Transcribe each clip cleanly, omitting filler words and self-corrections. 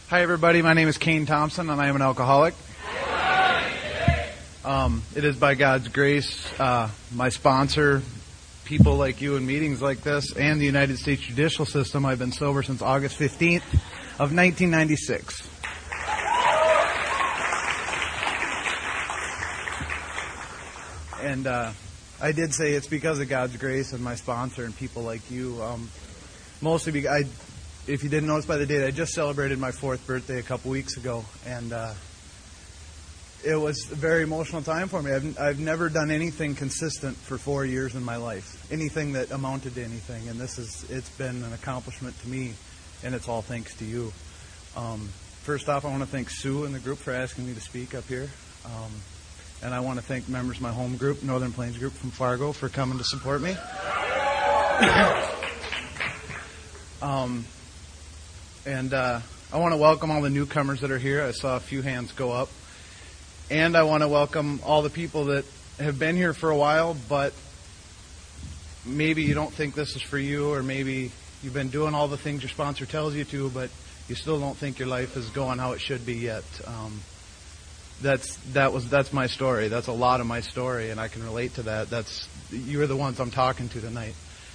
Hi, everybody. My name is Kane Thompson, and I am an alcoholic. It is by God's grace, my sponsor, people like you in meetings like this, and the United States judicial system. I've been sober since August 15th of 1996. And I did say it's because of God's grace and my sponsor and people like you. Mostly because if you didn't notice by the date, I just celebrated my 4th birthday a couple weeks ago, and it was a very emotional time for me. I've never done anything consistent for 4 years in my life, anything that amounted to anything, and it's been an accomplishment to me, and it's all thanks to you. First off, I want to thank Sue and the group for asking me to speak up here, and I want to thank members of my home group, Northern Plains Group from Fargo, for coming to support me. And I want to welcome all the newcomers that are here. I saw a few hands go up. And I want to welcome all the people that have been here for a while, but maybe you don't think this is for you, or maybe you've been doing all the things your sponsor tells you to, but you still don't think your life is going how it should be yet. That's my story. That's a lot of my story, and I can relate to that. You're the ones I'm talking to tonight.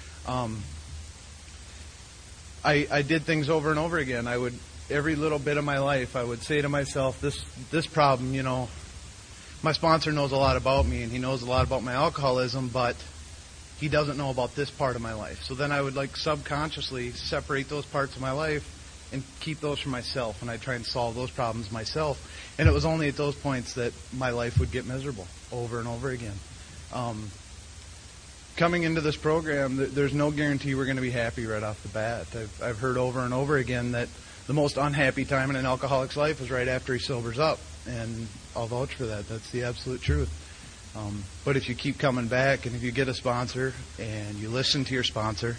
I did things over and over again. Every little bit of my life, I would say to myself, this problem, my sponsor knows a lot about me, and he knows a lot about my alcoholism, but he doesn't know about this part of my life. So then I would subconsciously separate those parts of my life and keep those for myself, and I'd try and solve those problems myself. And it was only at those points that my life would get miserable over and over again. Coming into this program, there's no guarantee we're going to be happy right off the bat. I've heard over and over again that the most unhappy time in an alcoholic's life is right after he sobers up, and I'll vouch for that. That's the absolute truth. But if you keep coming back, and if you get a sponsor, and you listen to your sponsor,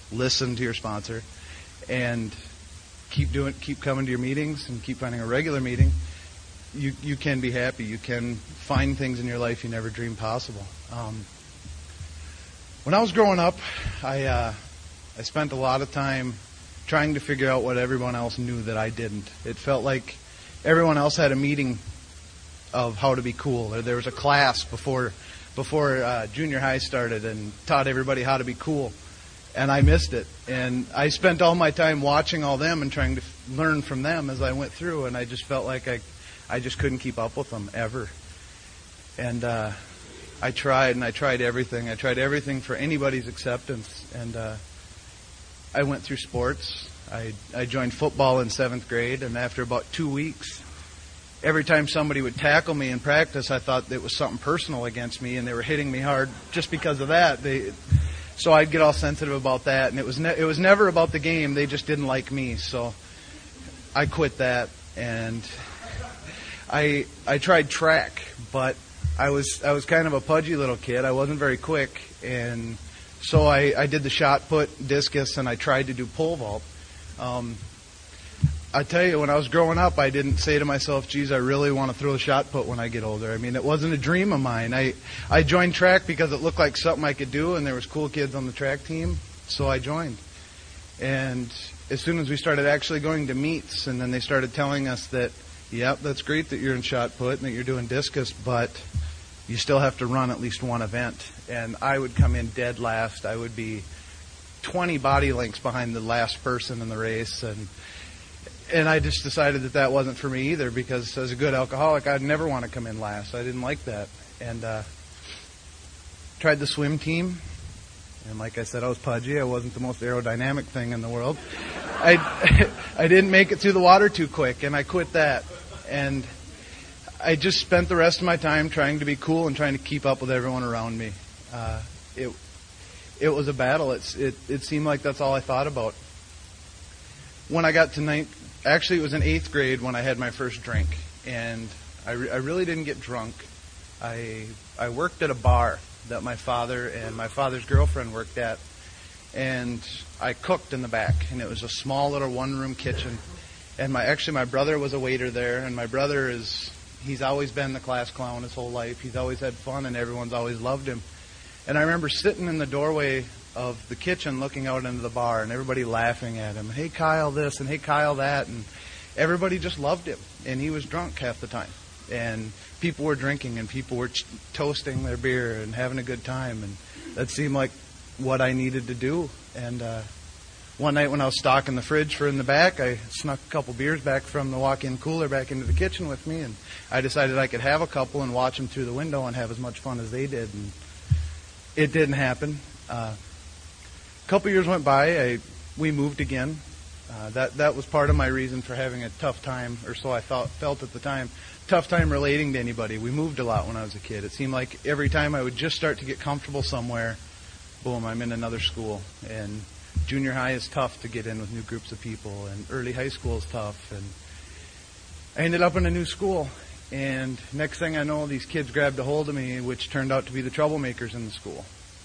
and keep coming to your meetings, and keep finding a regular meeting, you can be happy. You can find things in your life you never dreamed possible. When I was growing up, I spent a lot of time trying to figure out what everyone else knew that I didn't. It felt like everyone else had a meeting of how to be cool, or there was a class before junior high started and taught everybody how to be cool, and I missed it. And I spent all my time watching all them and trying to learn from them as I went through, and I just felt like I just couldn't keep up with them ever. And I tried everything. I tried everything for anybody's acceptance, and I went through sports. I joined football in 7th grade, and after about 2 weeks, every time somebody would tackle me in practice, I thought it was something personal against me, and they were hitting me hard just because of that. So I'd get all sensitive about that, and it was never about the game. They just didn't like me, so I quit that, and I tried track, but I was kind of a pudgy little kid. I wasn't very quick, and so I did the shot put, discus, and I tried to do pole vault. I tell you, when I was growing up, I didn't say to myself, geez, I really want to throw the shot put when I get older. I mean, it wasn't a dream of mine. I joined track because it looked like something I could do, and there was cool kids on the track team, so I joined. And as soon as we started actually going to meets, and then they started telling us that, yep, that's great that you're in shot put and that you're doing discus, but you still have to run at least one event. And I would come in dead last. I would be 20 body lengths behind the last person in the race. And I just decided that wasn't for me either, because as a good alcoholic, I'd never want to come in last. I didn't like that. And tried the swim team. And like I said, I was pudgy. I wasn't the most aerodynamic thing in the world. I didn't make it through the water too quick, and I quit that. And I just spent the rest of my time trying to be cool and trying to keep up with everyone around me. It was a battle. It seemed like that's all I thought about. When I got to actually it was in 8th grade when I had my first drink, and I really didn't get drunk. I worked at a bar that my father and my father's girlfriend worked at, and I cooked in the back, and it was a small little one-room kitchen. And my brother was a waiter there, and my brother he's always been the class clown his whole life. He's always had fun, and everyone's always loved him. And I remember sitting in the doorway of the kitchen looking out into the bar, and everybody laughing at him. Hey, Kyle this, and hey, Kyle that. everybody just loved him, and he was drunk half the time. And people were drinking, and people were toasting their beer and having a good time, and that seemed like what I needed to do. And one night when I was stocking the fridge for in the back, I snuck a couple beers back from the walk-in cooler back into the kitchen with me, and I decided I could have a couple and watch them through the window and have as much fun as they did. And it didn't happen. A couple years went by. We moved again. That was part of my reason for having a tough time, or so I felt at the time, tough time relating to anybody. We moved a lot when I was a kid. It seemed like every time I would just start to get comfortable somewhere, boom, I'm in another school. And junior high is tough to get in with new groups of people, and early high school is tough. And I ended up in a new school, and next thing I know, these kids grabbed a hold of me, which turned out to be the troublemakers in the school.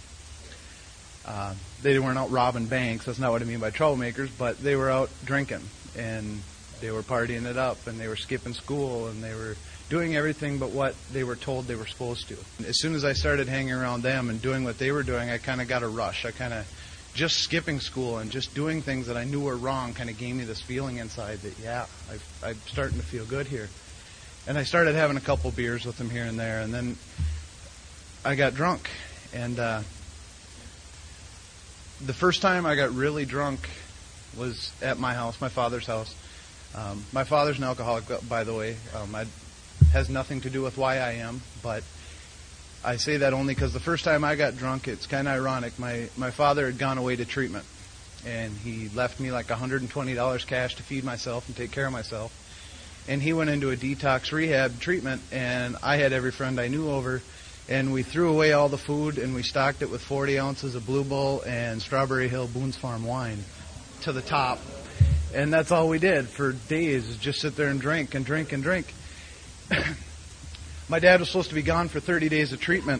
They weren't out robbing banks. That's not what I mean by troublemakers, but they were out drinking, and they were partying it up, and they were skipping school, and they were doing everything but what they were told they were supposed to. As soon as I started hanging around them and doing what they were doing, I kind of got a rush. Just skipping school and just doing things that I knew were wrong kind of gave me this feeling inside that, yeah, I'm starting to feel good here. And I started having a couple beers with them here and there, and then I got drunk. And the first time I got really drunk was at my house, my father's house. My father's an alcoholic, by the way. It has nothing to do with why I am, but I say that only because the first time I got drunk, it's kind of ironic. My father had gone away to treatment, and he left me like $120 cash to feed myself and take care of myself. And he went into a detox rehab treatment, and I had every friend I knew over, and we threw away all the food, and we stocked it with 40 ounces of Blue Bull and Strawberry Hill Boone's Farm wine to the top. And that's all we did for days, just sit there and drink and drink and drink. My dad was supposed to be gone for 30 days of treatment.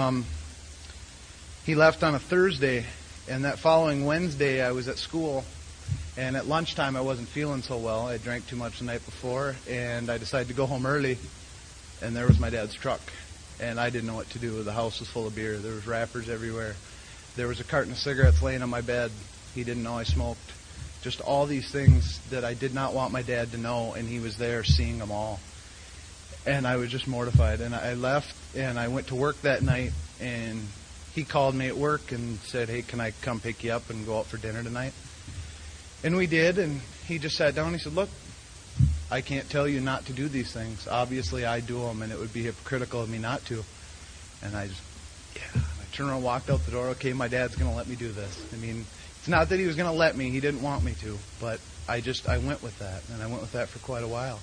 He left on a Thursday, and that following Wednesday I was at school, and at lunchtime I wasn't feeling so well. I drank too much the night before, and I decided to go home early, and there was my dad's truck, and I didn't know what to do. The house was full of beer. There was wrappers everywhere. There was a carton of cigarettes laying on my bed. He didn't know I smoked. Just all these things that I did not want my dad to know, and he was there seeing them all. And I was just mortified. And I left, and I went to work that night, and he called me at work and said, hey, can I come pick you up and go out for dinner tonight? And we did, and he just sat down and he said, look, I can't tell you not to do these things. Obviously, I do them, and it would be hypocritical of me not to. And I turned around and walked out the door. Okay, my dad's going to let me do this. I mean, it's not that he was going to let me. He didn't want me to. But I went with that, and I went with that for quite a while.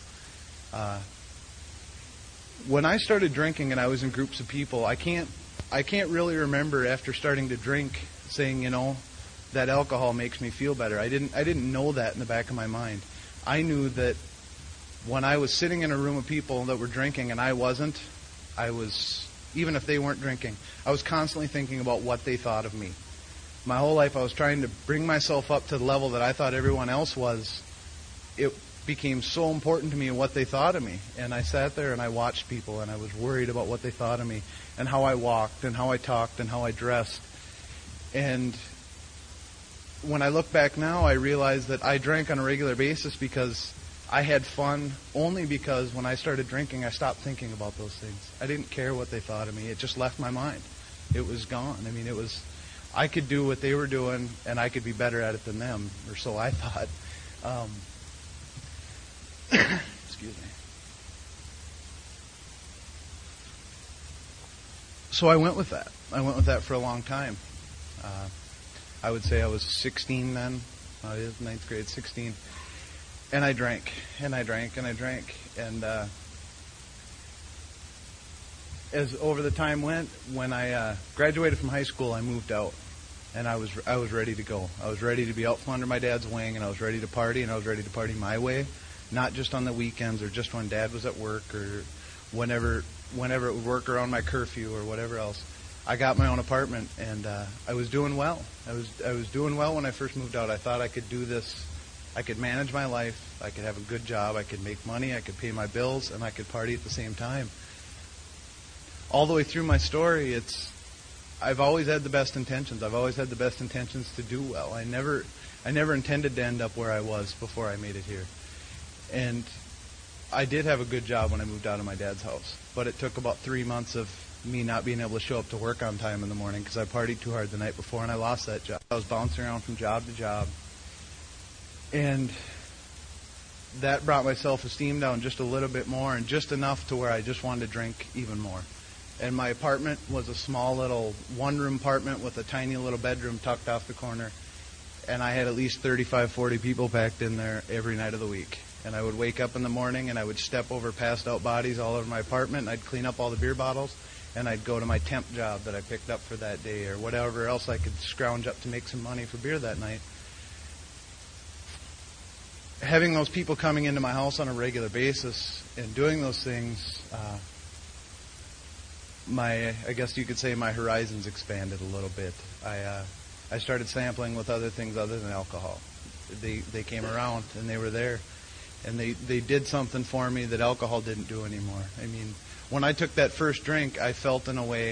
When I started drinking and I was in groups of people, I can't really remember after starting to drink saying, that alcohol makes me feel better. I didn't know that in the back of my mind. I knew that when I was sitting in a room of people that were drinking and I wasn't, even if they weren't drinking, I was constantly thinking about what they thought of me. My whole life I was trying to bring myself up to the level that I thought everyone else was. It became so important to me what they thought of me. And I sat there and I watched people, and I was worried about what they thought of me and how I walked and how I talked and how I dressed. And when I look back now, I realize that I drank on a regular basis because I had fun, only because when I started drinking, I stopped thinking about those things. I didn't care what they thought of me. It just left my mind. It was gone. I mean, I could do what they were doing, and I could be better at it than them, or so I thought. Excuse me. So I went with that. I went with that for a long time. I would say I was 16 then. I was ninth grade, 16. And I drank, and I drank, and I drank. And as over the time went, when I graduated from high school, I moved out. And I was ready to go. I was ready to be out from under my dad's wing, and I was ready to party, and I was ready to party my way. Not just on the weekends or just when Dad was at work or whenever it would work around my curfew or whatever else. I got my own apartment, and I was doing well. I was doing well when I first moved out. I thought I could do this. I could manage my life. I could have a good job. I could make money. I could pay my bills, and I could party at the same time. All the way through my story, I've always had the best intentions. I've always had the best intentions to do well. I never intended to end up where I was before I made it here. And I did have a good job when I moved out of my dad's house, but it took about 3 months of me not being able to show up to work on time in the morning because I partied too hard the night before, and I lost that job. I was bouncing around from job to job, and that brought my self-esteem down just a little bit more, and just enough to where I just wanted to drink even more. And my apartment was a small little one-room apartment with a tiny little bedroom tucked off the corner, and I had at least 35, 40 people packed in there every night of the week. And I would wake up in the morning and I would step over passed out bodies all over my apartment, and I'd clean up all the beer bottles, and I'd go to my temp job that I picked up for that day or whatever else I could scrounge up to make some money for beer that night. Having those people coming into my house on a regular basis and doing those things, I guess you could say my horizons expanded a little bit. I started sampling with other things other than alcohol. They came around and they were there. And they did something for me that alcohol didn't do anymore. I mean, when I took that first drink, I felt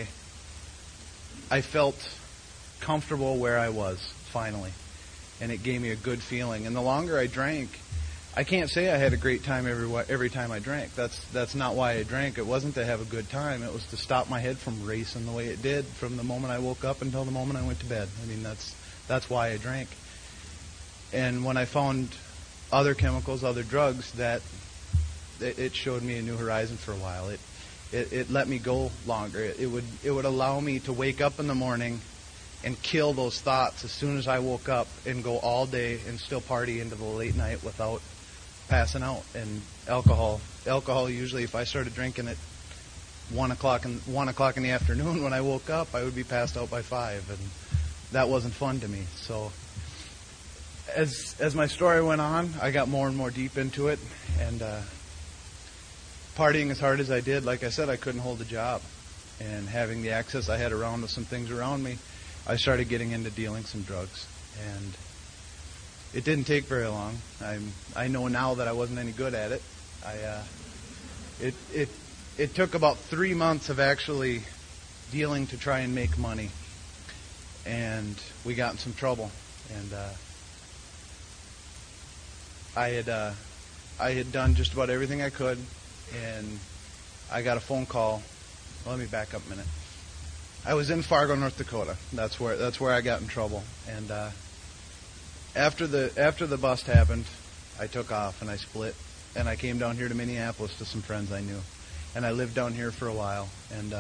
comfortable where I was, finally. And it gave me a good feeling. And the longer I drank, I can't say I had a great time every time I drank. That's not why I drank. It wasn't to have a good time. It was to stop my head from racing the way it did from the moment I woke up until the moment I went to bed. I mean, that's why I drank. And when I found other chemicals, other drugs, that it showed me a new horizon for a while. It let me go longer. It would allow me to wake up in the morning and kill those thoughts as soon as I woke up and go all day and still party into the late night without passing out. And alcohol usually, if I started drinking at 1 o'clock in the afternoon when I woke up, I would be passed out by 5, and that wasn't fun to me. So as my story went on, I got more and more deep into it, and partying as hard as I did, like I said, I couldn't hold a job. And having the access I had around with some things around me, I started getting into dealing some drugs. And it didn't take very long. I know now that I wasn't any good at it. It took about 3 months of actually dealing to try and make money, and we got in some trouble. And I had done just about everything I could, and I got a phone call. Well, let me back up a minute. I was in Fargo, North Dakota. That's where I got in trouble. And after the bust happened, I took off and I split, and I came down here to Minneapolis to some friends I knew, and I lived down here for a while. And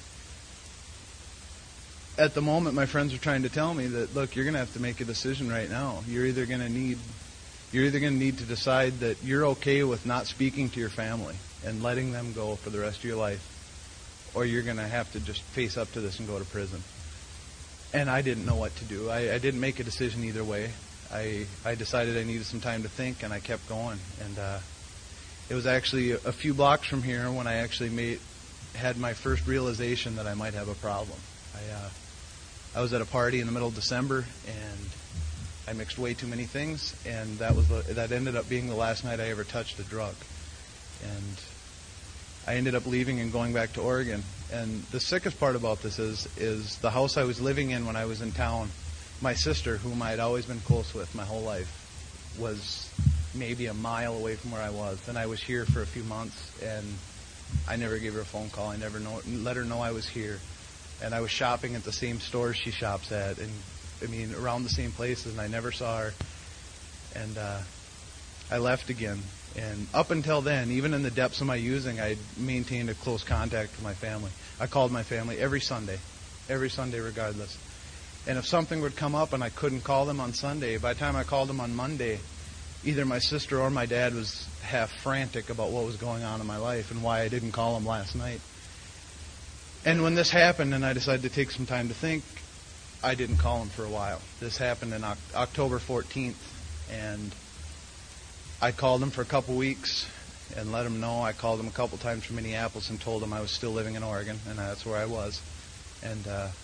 at the moment, my friends were trying to tell me that, look, you're going to have to make a decision right now. You're either going to need to decide that you're okay with not speaking to your family and letting them go for the rest of your life, or you're going to have to just face up to this and go to prison. And I didn't know what to do. I didn't make a decision either way. I decided I needed some time to think, and I kept going. And it was actually a few blocks from here when I actually had my first realization that I might have a problem. I was at a party in the middle of December, and I mixed way too many things, and that ended up being the last night I ever touched a drug. And I ended up leaving and going back to Oregon. And the sickest part about this is the house I was living in when I was in town, my sister, whom I had always been close with my whole life, was maybe a mile away from where I was. And I was here for a few months, and I never gave her a phone call. I never let her know I was here. And I was shopping at the same stores she shops at, and around the same places, and I never saw her. And I left again. And up until then, even in the depths of my using, I maintained a close contact with my family. I called my family every Sunday regardless. And if something would come up and I couldn't call them on Sunday, by the time I called them on Monday, either my sister or my dad was half frantic about what was going on in my life and why I didn't call them last night. And when this happened and I decided to take some time to think, I didn't call them for a while. This happened in October 14th, and I called them for a couple weeks and let them know. I called them a couple times from Minneapolis and told them I was still living in Oregon, and that's where I was. And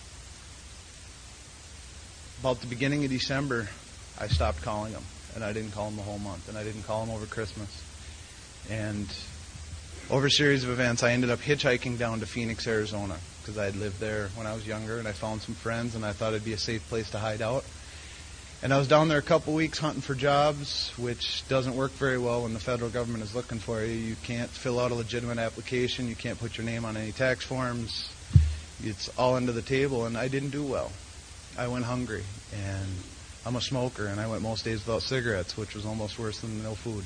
about the beginning of December, I stopped calling them, and I didn't call them the whole month, and I didn't call them over Christmas. And over a series of events, I ended up hitchhiking down to Phoenix, Arizona, because I had lived there when I was younger, and I found some friends, and I thought it'd be a safe place to hide out. And I was down there a couple weeks hunting for jobs, which doesn't work very well when the federal government is looking for you. You can't fill out a legitimate application. You can't put your name on any tax forms. It's all under the table, and I didn't do well. I went hungry, and I'm a smoker, and I went most days without cigarettes, which was almost worse than no food.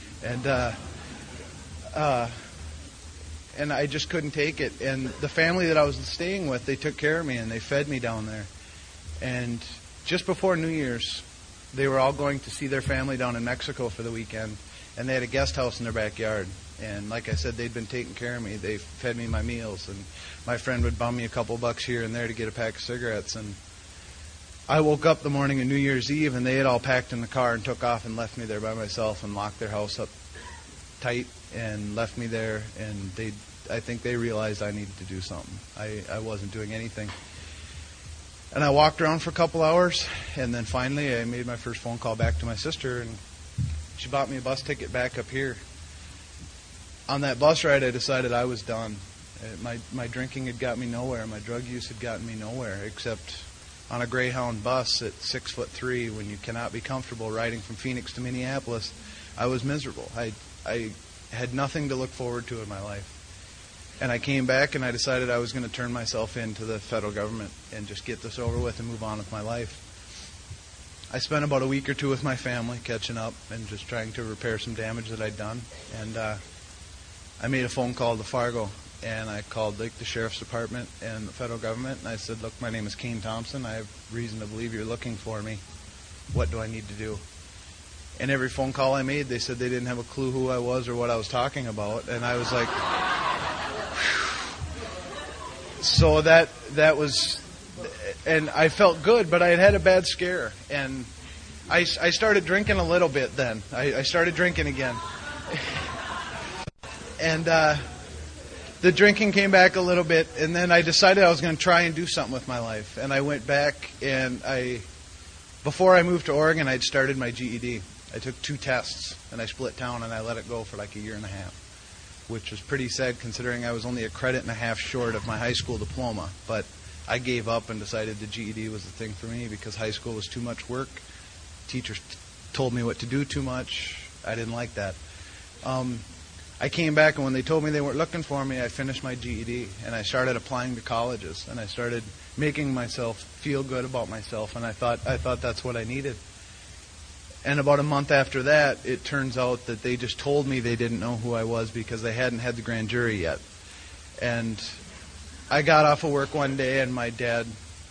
And I just couldn't take it. And the family that I was staying with, they took care of me, and they fed me down there. And just before New Year's, they were all going to see their family down in Mexico for the weekend, and they had a guest house in their backyard. And like I said, they'd been taking care of me. They fed me my meals, and my friend would bum me a couple bucks here and there to get a pack of cigarettes. And I woke up the morning of New Year's Eve, and they had all packed in the car and took off and left me there by myself and locked their house up tight and left me there. And I think they realized I needed to do something. I wasn't doing anything. And I walked around for a couple hours, and then finally I made my first phone call back to my sister, and she bought me a bus ticket back up here. On that bus ride, I decided I was done. My drinking had got me nowhere. My drug use had gotten me nowhere, except on a Greyhound bus at 6'3", when you cannot be comfortable riding from Phoenix to Minneapolis, I was miserable. I had nothing to look forward to in my life. And I came back and I decided I was going to turn myself in to the federal government and just get this over with and move on with my life. I spent about a week or two with my family catching up and just trying to repair some damage that I'd done. And I made a phone call to Fargo, and I called the sheriff's department and the federal government, and I said, look, my name is Kane Thompson. I have reason to believe you're looking for me. What do I need to do? And every phone call I made, they said they didn't have a clue who I was or what I was talking about. And I was like... So that was, and I felt good, but I had had a bad scare, and I started drinking a little bit then. I started drinking again. And the drinking came back a little bit, and then I decided I was going to try and do something with my life. And I went back, and before I moved to Oregon, I'd started my GED. I took 2 tests, and I split town, and I let it go for like a year and a half, which was pretty sad considering I was only a credit and a half short of my high school diploma. But I gave up and decided the GED was the thing for me because high school was too much work. Teachers told me what to do too much. I didn't like that. I came back, and when they told me they weren't looking for me, I finished my GED, and I started applying to colleges, and I started making myself feel good about myself, and I thought that's what I needed. And about a month after that, it turns out that they just told me they didn't know who I was because they hadn't had the grand jury yet. And I got off of work one day, and my dad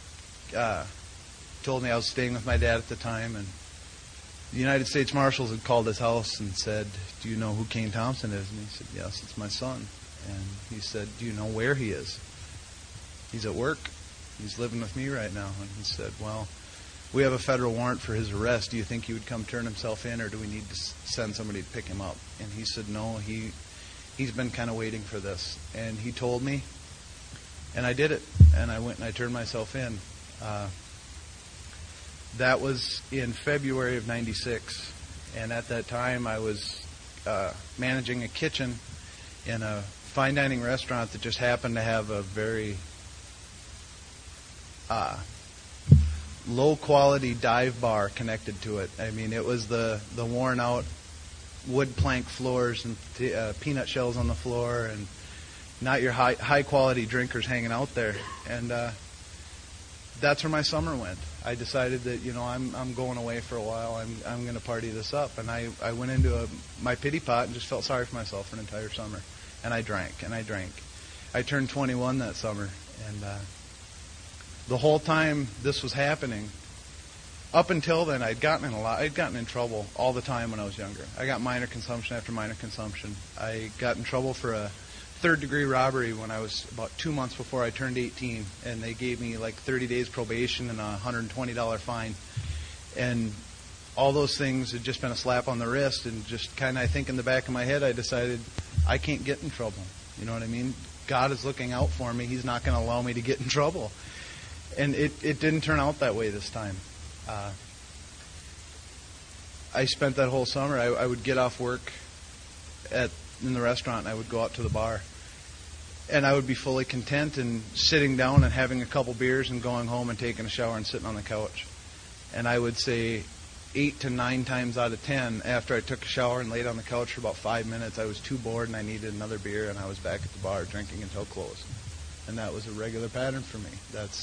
told me I was staying with my dad at the time, and the United States Marshals had called his house and said, do you know who Kane Thompson is? And he said, yes, it's my son. And he said, do you know where he is? He's at work. He's living with me right now. And he said, well, we have a federal warrant for his arrest. Do you think he would come turn himself in, or do we need to send somebody to pick him up? And he said, no, he's been kind of waiting for this. And he told me, and I did it. And I went and I turned myself in. That was in February of '96. And at that time, I was managing a kitchen in a fine dining restaurant that just happened to have a very low-quality dive bar connected to it. I mean, it was the worn-out wood plank floors and peanut shells on the floor, and not your high-quality drinkers hanging out there. And that's where my summer went. I decided that, I'm going away for a while. I'm going to party this up. And I went into my pity pot and just felt sorry for myself for an entire summer. And I drank, and I drank. I turned 21 that summer, and the whole time this was happening, up until then, I'd gotten in trouble all the time when I was younger. I got minor consumption after minor consumption. I got in trouble for a third-degree robbery when I was about 2 months before I turned 18, and they gave me like 30 days probation and a $120 fine. And all those things had just been a slap on the wrist, and just kind of, I think in the back of my head, I decided I can't get in trouble. You know what I mean? God is looking out for me. He's not going to allow me to get in trouble. And it didn't turn out that way this time. I spent that whole summer, I would get off work in the restaurant, and I would go out to the bar. And I would be fully content and sitting down and having a couple beers and going home and taking a shower and sitting on the couch. And I would say 8 to 9 times out of 10, after I took a shower and laid on the couch for about 5 minutes, I was too bored and I needed another beer, and I was back at the bar drinking until close. And that was a regular pattern for me.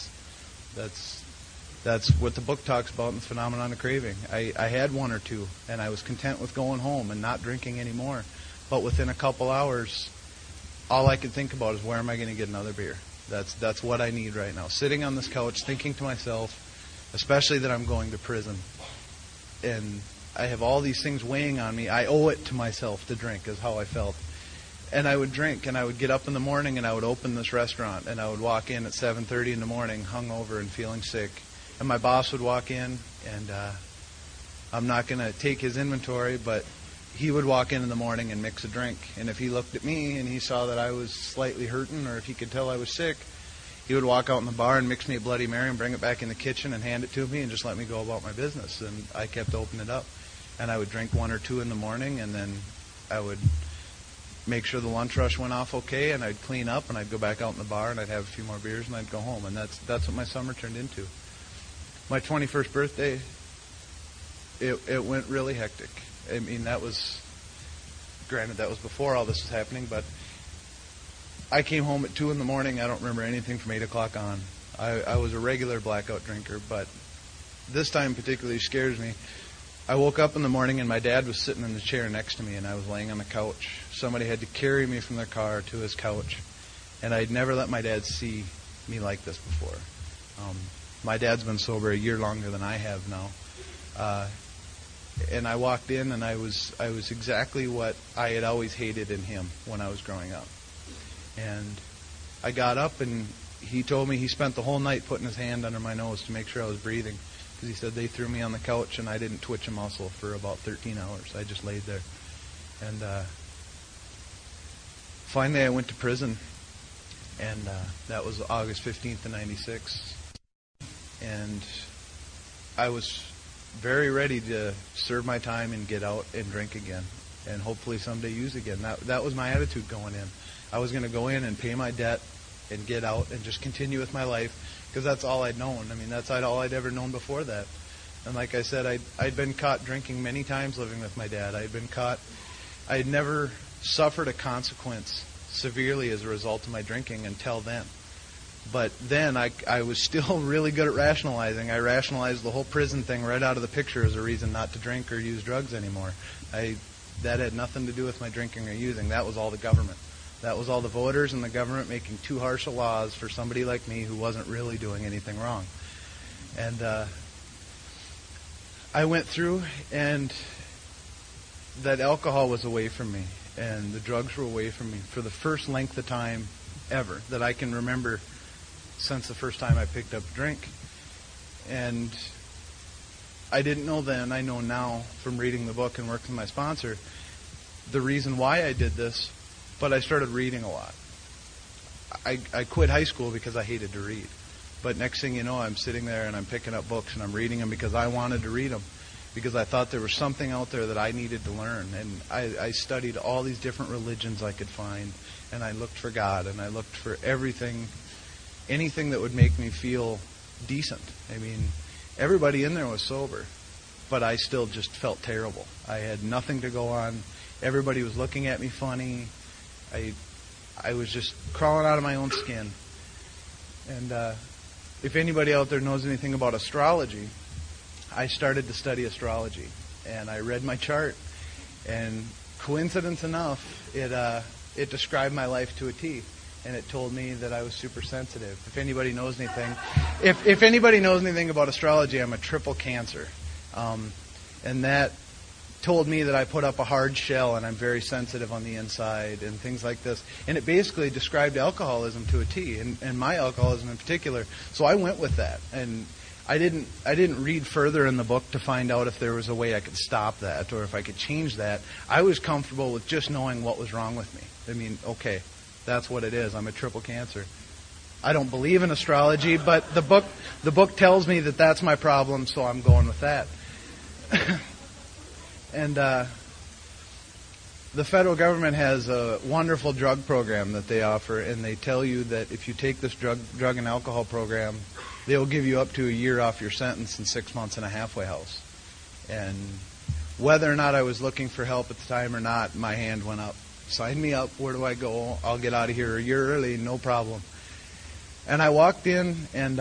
That's what the book talks about in the phenomenon of craving. I had one or two, and I was content with going home and not drinking anymore. But within a couple hours, all I could think about is, where am I going to get another beer? That's what I need right now. Sitting on this couch, thinking to myself, especially that I'm going to prison, and I have all these things weighing on me. I owe it to myself to drink, is how I felt. And I would drink, and I would get up in the morning, and I would open this restaurant, and I would walk in at 7:30 in the morning, hungover and feeling sick. And my boss would walk in, and I'm not going to take his inventory, but he would walk in the morning and mix a drink. And if he looked at me and he saw that I was slightly hurting, or if he could tell I was sick, he would walk out in the bar and mix me a Bloody Mary and bring it back in the kitchen and hand it to me and just let me go about my business. And I kept opening it up. And I would drink 1 or 2 in the morning, and then I would make sure the lunch rush went off okay, and I'd clean up, and I'd go back out in the bar, and I'd have a few more beers, and I'd go home. And that's what my summer turned into. My 21st birthday, it went really hectic. I mean, that was before all this was happening, but I came home at 2 in the morning. I don't remember anything from 8 o'clock on. I was a regular blackout drinker, but this time particularly scares me. I woke up in the morning, and my dad was sitting in the chair next to me, and I was laying on the couch. Somebody had to carry me from their car to his couch, and I'd never let my dad see me like this before. My dad's been sober a year longer than I have now. And I walked in, and I was exactly what I had always hated in him when I was growing up. And I got up, and he told me he spent the whole night putting his hand under my nose to make sure I was breathing, because he said they threw me on the couch, and I didn't twitch a muscle for about 13 hours. I just laid there. And finally I went to prison, and that was August 15th of 96. And I was very ready to serve my time and get out and drink again, and hopefully someday use again. That was my attitude going in. I was going to go in and pay my debt and get out and just continue with my life, because that's all I'd known. I mean, that's all I'd ever known before that. And like I said, I'd been caught drinking many times living with my dad. I'd been caught. I had never suffered a consequence severely as a result of my drinking until then. But then I was still really good at rationalizing. I rationalized the whole prison thing right out of the picture as a reason not to drink or use drugs anymore. That had nothing to do with my drinking or using. That was all the government. That was all the voters and the government making too harsh laws for somebody like me who wasn't really doing anything wrong. And I went through, and that alcohol was away from me, and the drugs were away from me for the first length of time ever that I can remember since the first time I picked up a drink. And I didn't know then, I know now from reading the book and working with my sponsor, the reason why I did this, but I started reading a lot. I quit high school because I hated to read. But next thing you know, I'm sitting there and I'm picking up books and I'm reading them because I wanted to read them, because I thought there was something out there that I needed to learn. And I studied all these different religions I could find, and I looked for God, and I looked for everything, anything that would make me feel decent. I mean, everybody in there was sober, but I still just felt terrible. I had nothing to go on. Everybody was looking at me funny. I was just crawling out of my own skin. And if anybody out there knows anything about astrology, I started to study astrology, and I read my chart, and coincidence enough, it described my life to a T. And it told me that I was super sensitive. If anybody knows anything, if anybody knows anything about astrology, I'm a triple Cancer, and that told me that I put up a hard shell and I'm very sensitive on the inside and things like this. And it basically described alcoholism to a T, and my alcoholism in particular. So I went with that, and I didn't read further in the book to find out if there was a way I could stop that or if I could change that. I was comfortable with just knowing what was wrong with me. I mean, okay, that's what it is. I'm a triple Cancer. I don't believe in astrology, but the book tells me that that's my problem, so I'm going with that. And The federal government has a wonderful drug program that they offer, and they tell you that if you take this drug and alcohol program, they will give you up to a year off your sentence and 6 months in a halfway house. And whether or not I was looking for help at the time or not, my hand went up. Sign me up. Where do I go? I'll get out of here a year early, no problem. And I walked in, and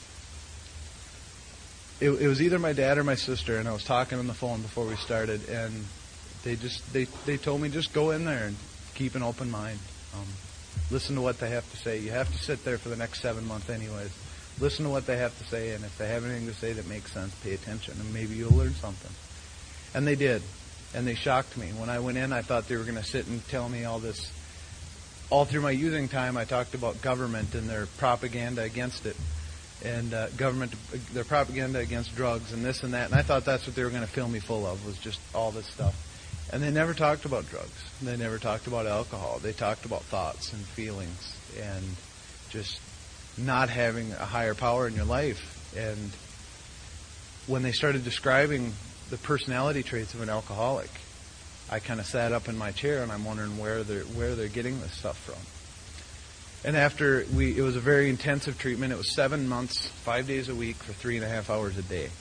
it was either my dad or my sister, and I was talking on the phone before we started, and they told me just go in there and keep an open mind. Listen to what they have to say. You have to sit there for the next 7 months anyways. Listen to what they have to say, and if they have anything to say that makes sense, pay attention, and maybe you'll learn something. And they did, and they shocked me. When I went in, I thought they were going to sit and tell me all this. All through my using time, I talked about government and their propaganda against it, and their propaganda against drugs and this and that, and I thought that's what they were going to fill me full of, was just all this stuff. And they never talked about drugs. They never talked about alcohol. They talked about thoughts and feelings and just not having a higher power in your life. And when they started describing the personality traits of an alcoholic, I kind of sat up in my chair and I'm wondering where they're getting this stuff from. And after it was a very intensive treatment. It was 7 months, 5 days a week for 3.5 hours a day.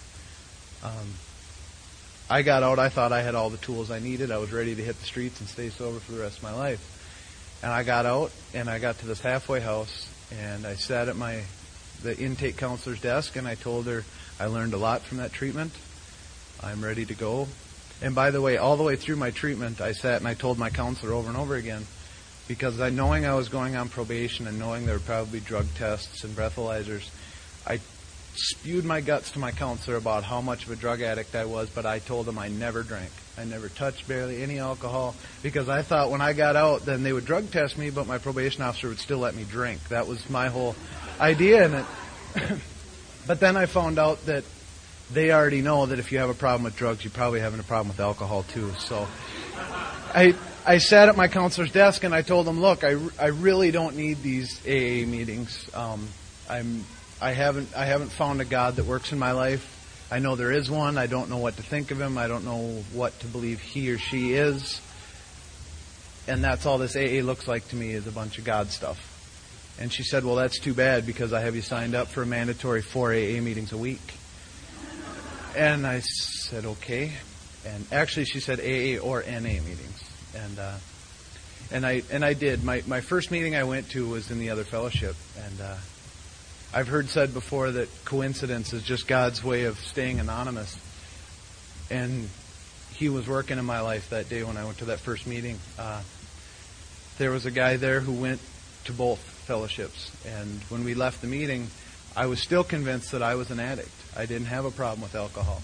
I got out. I thought I had all the tools I needed. I was ready to hit the streets and stay sober for the rest of my life. And I got out, and I got to this halfway house, and I sat at the intake counselor's desk, and I told her I learned a lot from that treatment. I'm ready to go. And by the way, all the way through my treatment, I sat and I told my counselor over and over again, because knowing I was going on probation and knowing there would probably be drug tests and breathalyzers, I spewed my guts to my counselor about how much of a drug addict I was, but I told him I never drank. I never touched barely any alcohol, because I thought when I got out, then they would drug test me, but my probation officer would still let me drink. That was my whole idea in it. But then I found out that they already know that if you have a problem with drugs, you're probably having a problem with alcohol too. So I sat at my counselor's desk and I told him, look, I really don't need these AA meetings. I haven't found a God that works in my life. I know there is one. I don't know what to think of him. I don't know what to believe he or she is. And that's all this AA looks like to me, is a bunch of God stuff. And she said, well, that's too bad, because I have you signed up for a mandatory 4 AA meetings a week. And I said, okay. And actually she said AA or NA meetings. And I did. My first meeting I went to was in the other fellowship. And I've heard said before that coincidence is just God's way of staying anonymous. And he was working in my life that day when I went to that first meeting. There was a guy there who went to both fellowships. And when we left the meeting, I was still convinced that I was an addict. I didn't have a problem with alcohol.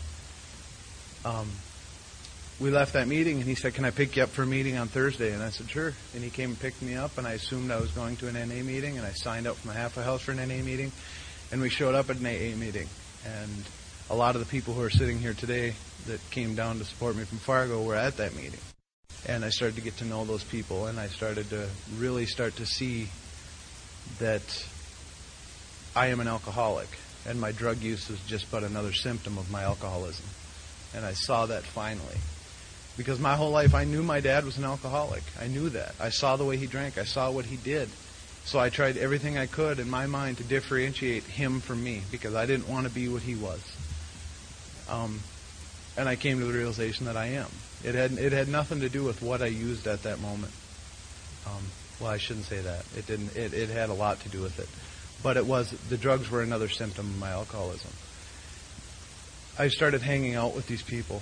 We left that meeting, and he said, can I pick you up for a meeting on Thursday? And I said, sure. And he came and picked me up, and I assumed I was going to an NA meeting, and I signed up from a halfway house for an NA meeting, and we showed up at an AA meeting. And a lot of the people who are sitting here today that came down to support me from Fargo were at that meeting. And I started to get to know those people, and I started to really start to see that I am an alcoholic, and my drug use is just but another symptom of my alcoholism. And I saw that finally. Because my whole life I knew my dad was an alcoholic. I knew that. I saw the way he drank. I saw what he did. So I tried everything I could in my mind to differentiate him from me, because I didn't want to be what he was. And I came to the realization that I am. It had nothing to do with what I used at that moment. Well, I shouldn't say that. It didn't. It had a lot to do with it. But the drugs were another symptom of my alcoholism. I started hanging out with these people.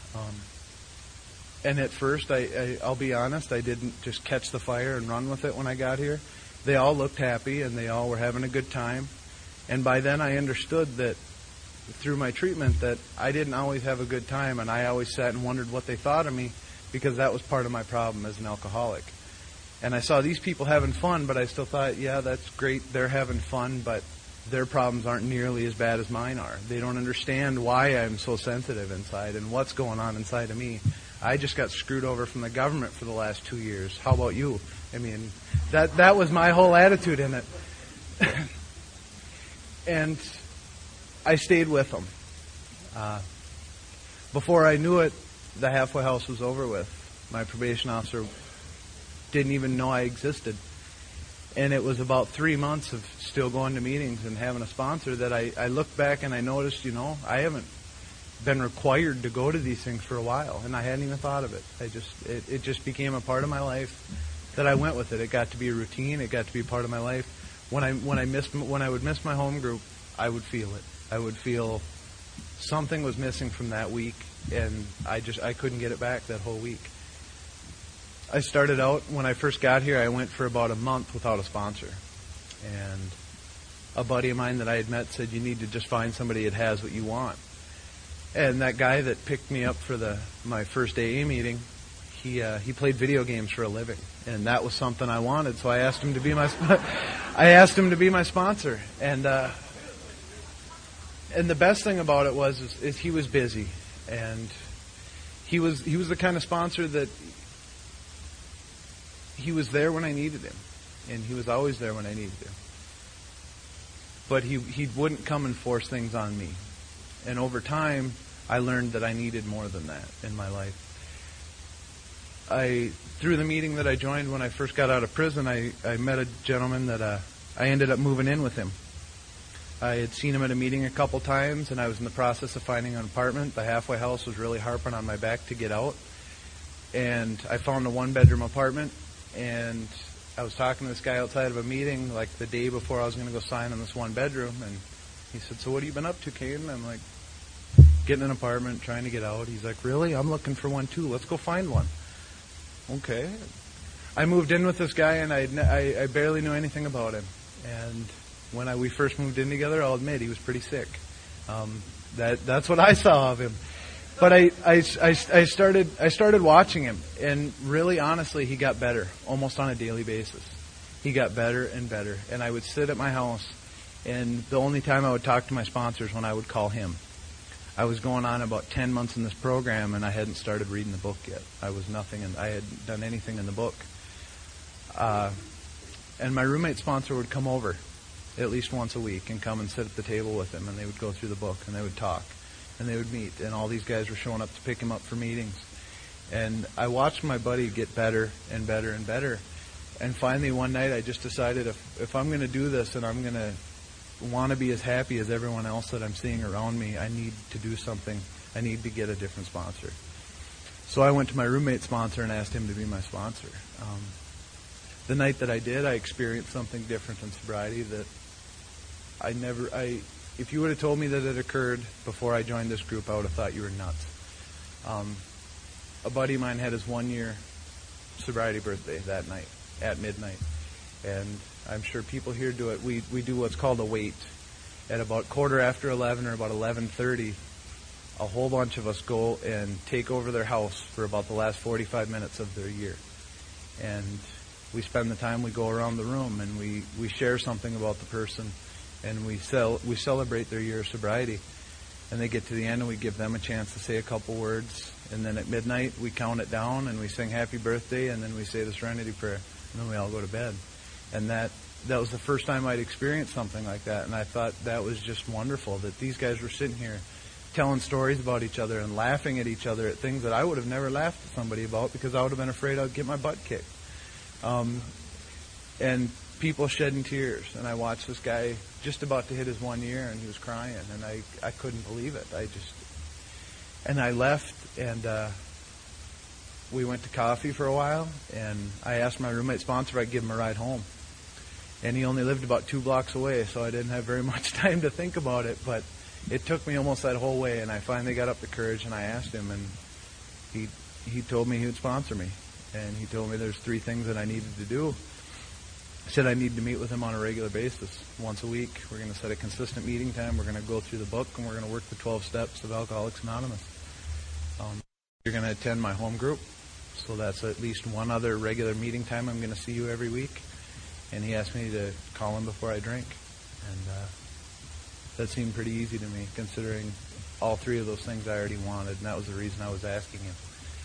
And at first, I'll be honest, I didn't just catch the fire and run with it when I got here. They all looked happy, and they all were having a good time. And by then, I understood that through my treatment that I didn't always have a good time, and I always sat and wondered what they thought of me, because that was part of my problem as an alcoholic. And I saw these people having fun, but I still thought, yeah, that's great, they're having fun, but their problems aren't nearly as bad as mine are. They don't understand why I'm so sensitive inside and what's going on inside of me. I just got screwed over from the government for the last 2 years. How about you? I mean, that was my whole attitude in it. And I stayed with them. Before I knew it, the halfway house was over with. My probation officer didn't even know I existed. And it was about 3 months of still going to meetings and having a sponsor that I looked back and I noticed, I haven't been required to go to these things for a while, and I hadn't even thought of it. It just became a part of my life that I went with it. It got to be a routine. It got to be a part of my life. When I would miss my home group, I would feel it. I would feel something was missing from that week, and I couldn't get it back that whole week. I started out, when I first got here, I went for about a month without a sponsor. And a buddy of mine that I had met said, you need to just find somebody that has what you want. And that guy that picked me up for my first AA meeting, he played video games for a living, and that was something I wanted. So I asked him to be my sponsor. And the best thing about it was he was busy, and he was the kind of sponsor that he was there when I needed him, and he was always there when I needed him. But he wouldn't come and force things on me. And over time, I learned that I needed more than that in my life. Through the meeting that I joined when I first got out of prison, I met a gentleman that I ended up moving in with him. I had seen him at a meeting a couple times, and I was in the process of finding an apartment. The halfway house was really harping on my back to get out. And I found a one-bedroom apartment, and I was talking to this guy outside of a meeting like the day before I was going to go sign on this one bedroom, and he said, so what have you been up to, Kane? And I'm like, getting an apartment, trying to get out. He's like, really? I'm looking for one too. Let's go find one. Okay. I moved in with this guy, and I barely knew anything about him. And when we first moved in together, I'll admit he was pretty sick. That's what I saw of him. But I started watching him, and really, honestly, he got better almost on a daily basis. He got better and better. And I would sit at my house, and the only time I would talk to my sponsors when I would call him. I was going on about 10 months in this program, and I hadn't started reading the book yet. I hadn't done anything in the book. And my roommate sponsor would come over at least once a week and come and sit at the table with him, and they would go through the book, and they would talk, and they would meet, and all these guys were showing up to pick him up for meetings. And I watched my buddy get better and better and better. And finally one night I just decided if I'm going to do this and I'm going to want to be as happy as everyone else that I'm seeing around me, I need to do something. I need to get a different sponsor. So I went to my roommate sponsor and asked him to be my sponsor. The night that I did, I experienced something different in sobriety that if you would have told me that it occurred before I joined this group, I would have thought you were nuts. A buddy of mine had his 1-year sobriety birthday that night at midnight. And I'm sure people here do it. We do what's called a wait. At about 11:15 or about 11:30, a whole bunch of us go and take over their house for about the last 45 minutes of their year. And we spend the time, we go around the room, and we share something about the person, and we celebrate their year of sobriety. And they get to the end, and we give them a chance to say a couple words. And then at midnight, we count it down, and we sing happy birthday, and then we say the Serenity Prayer, and then we all go to bed. And that was the first time I'd experienced something like that, and I thought that was just wonderful, that these guys were sitting here telling stories about each other and laughing at each other at things that I would have never laughed at somebody about because I would have been afraid I'd get my butt kicked. And people shedding tears, and I watched this guy just about to hit his 1 year, and he was crying, and I couldn't believe it. And I left, and we went to coffee for a while, and I asked my roommate sponsor if I'd give him a ride home. And he only lived about 2 blocks away, so I didn't have very much time to think about it, but it took me almost that whole way, and I finally got up the courage, and I asked him, and he told me he would sponsor me. And he told me there's 3 things that I needed to do. He said I needed to meet with him on a regular basis, once a week. We're going to set a consistent meeting time. We're going to go through the book, and we're going to work the 12 steps of Alcoholics Anonymous. You're going to attend my home group, so that's at least one other regular meeting time. I'm going to see you every week. And he asked me to call him before I drink. And that seemed pretty easy to me, considering all 3 of those things I already wanted, and that was the reason I was asking him.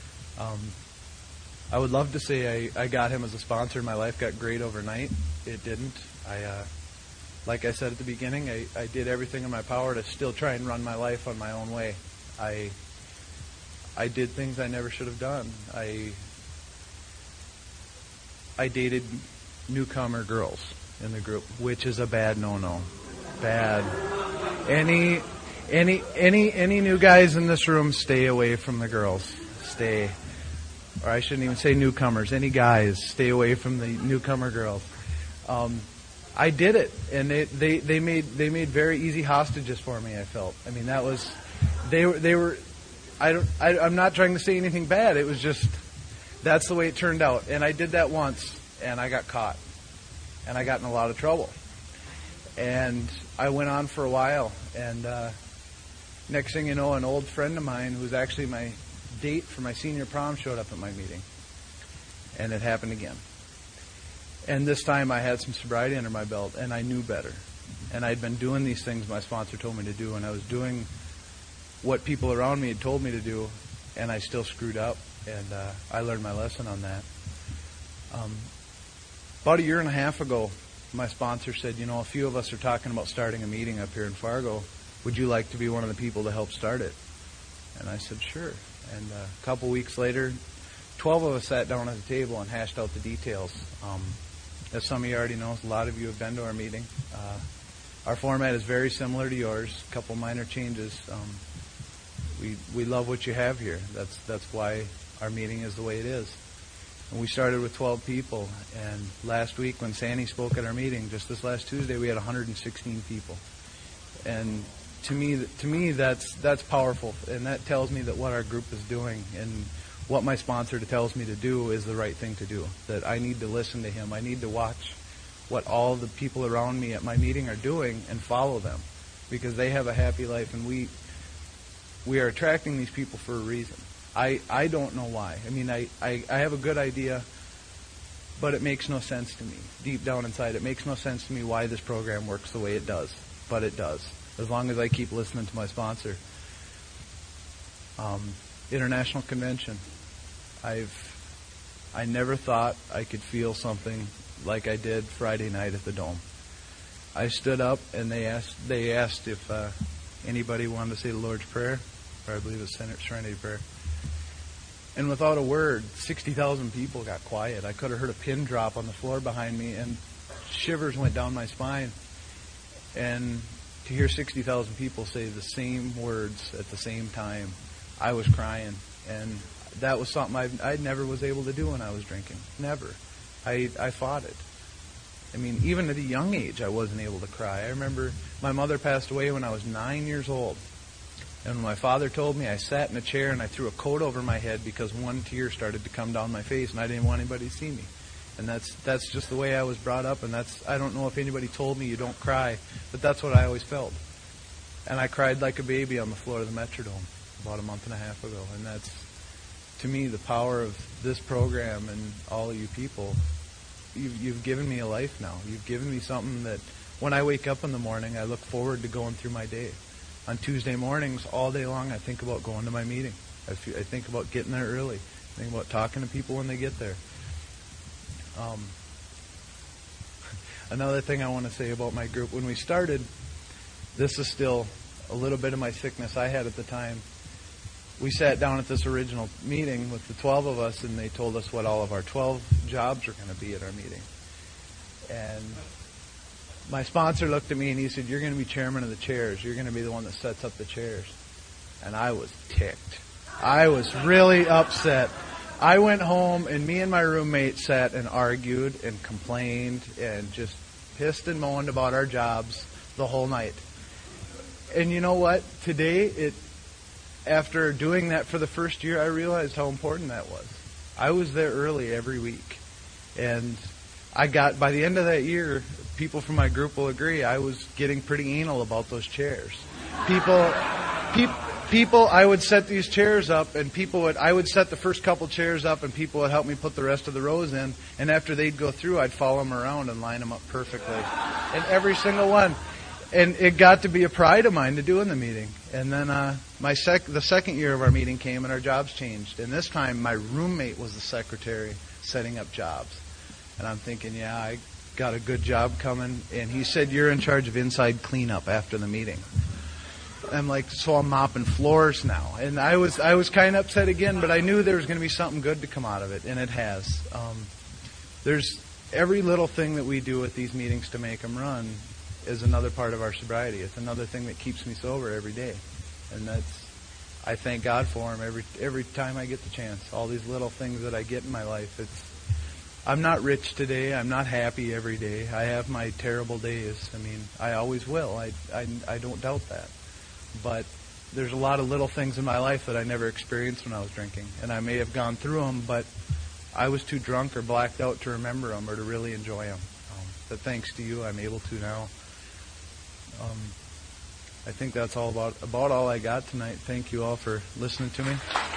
I would love to say I got him as a sponsor. My life got great overnight. It didn't. Like I said at the beginning, I did everything in my power to still try and run my life on my own way. I did things I never should have done. I I dated newcomer girls in the group, which is a bad no-no. Bad. Any new guys in this room, stay away from the girls. Stay. Or I shouldn't even say newcomers. Any guys, stay away from the newcomer girls. I did it, and they made very easy hostages for me. I felt. I mean, that was they were. I'm not trying to say anything bad. It was just that's the way it turned out. And I did that once, and I got caught, and I got in a lot of trouble. And I went on for a while, and next thing you know, an old friend of mine who was actually my date for my senior prom showed up at my meeting, and it happened again. And this time I had some sobriety under my belt, and I knew better. And I'd been doing these things my sponsor told me to do, and I was doing what people around me had told me to do, and I still screwed up, and I learned my lesson on that. About a year and a half ago, my sponsor said, a few of us are talking about starting a meeting up here in Fargo. Would you like to be one of the people to help start it? And I said, sure. And a couple weeks later, 12 of us sat down at the table and hashed out the details. As some of you already know, a lot of you have been to our meeting. Our format is very similar to yours. A couple minor changes. We love what you have here. That's why our meeting is the way it is. And we started with 12 people. And last week when Sandy spoke at our meeting, just this last Tuesday, we had 116 people. And to me, that's powerful, and that tells me that what our group is doing and what my sponsor tells me to do is the right thing to do. That I need to listen to him. I need to watch what all the people around me at my meeting are doing and follow them, because they have a happy life, and we are attracting these people for a reason. I don't know why. I mean, I have a good idea, but it makes no sense to me. Deep down inside, it makes no sense to me why this program works the way it does, but it does. As long as I keep listening to my sponsor. International Convention. I never thought I could feel something like I did Friday night at the Dome. I stood up and they asked if anybody wanted to say the Lord's Prayer, or I believe it's Serenity Prayer. And without a word, 60,000 people got quiet. I could have heard a pin drop on the floor behind me, and shivers went down my spine. And to hear 60,000 people say the same words at the same time, I was crying. And that was something I never was able to do when I was drinking. Never. I fought it. I mean, even at a young age, I wasn't able to cry. I remember my mother passed away when I was 9 years old. And when my father told me, I sat in a chair and I threw a coat over my head because one tear started to come down my face, and I didn't want anybody to see me. And that's just the way I was brought up, and I don't know if anybody told me you don't cry, but that's what I always felt. And I cried like a baby on the floor of the Metrodome about a month and a half ago. And that's, to me, the power of this program and all of you people. You've given me a life now. You've given me something that when I wake up in the morning, I look forward to going through my day. On Tuesday mornings, all day long, I think about going to my meeting. I think about getting there early. I think about talking to people when they get there. Another thing I want to say about my group, when we started, this is still a little bit of my sickness I had at the time. We sat down at this original meeting with the 12 of us, and they told us what all of our 12 jobs were going to be at our meeting. And my sponsor looked at me and he said, "You're going to be chairman of the chairs. You're going to be the one that sets up the chairs." And I was ticked. I was really upset. I went home, and me and my roommate sat and argued and complained and just pissed and moaned about our jobs the whole night. And you know what? Today, after doing that for the first year, I realized how important that was. I was there early every week. And by the end of that year, people from my group will agree, I was getting pretty anal about those chairs. People, I would set these chairs up, and I would set the first couple chairs up, and people would help me put the rest of the rows in. And after they'd go through, I'd follow them around and line them up perfectly. And every single one. And it got to be a pride of mine to do in the meeting. And then the second year of our meeting came, and our jobs changed. And this time, my roommate was the secretary setting up jobs. And I'm thinking, yeah, I got a good job coming. And he said, "You're in charge of inside cleanup after the meeting." I'm like, so I'm mopping floors now. And I was kind of upset again, but I knew there was going to be something good to come out of it, and it has. there's every little thing that we do at these meetings to make them run is another part of our sobriety. It's another thing that keeps me sober every day, and I thank God for them every time I get the chance. All these little things that I get in my life. I'm not rich today. I'm not happy every day. I have my terrible days. I mean, I always will. I don't doubt that. But there's a lot of little things in my life that I never experienced when I was drinking, and I may have gone through them, but I was too drunk or blacked out to remember them or to really enjoy them. But thanks to you, I'm able to now. I think that's all about all I got tonight. Thank you all for listening to me.